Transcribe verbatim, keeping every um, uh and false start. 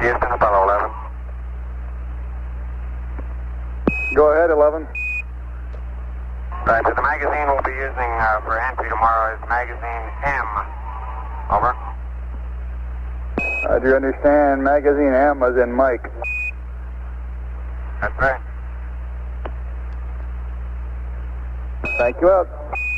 Houston, Apollo eleven. Go ahead, eleven. Right, so the magazine we'll be using uh, for entry tomorrow is magazine M. Over. Uh, do you understand? Magazine M as in Mike. That's right. Thank you out.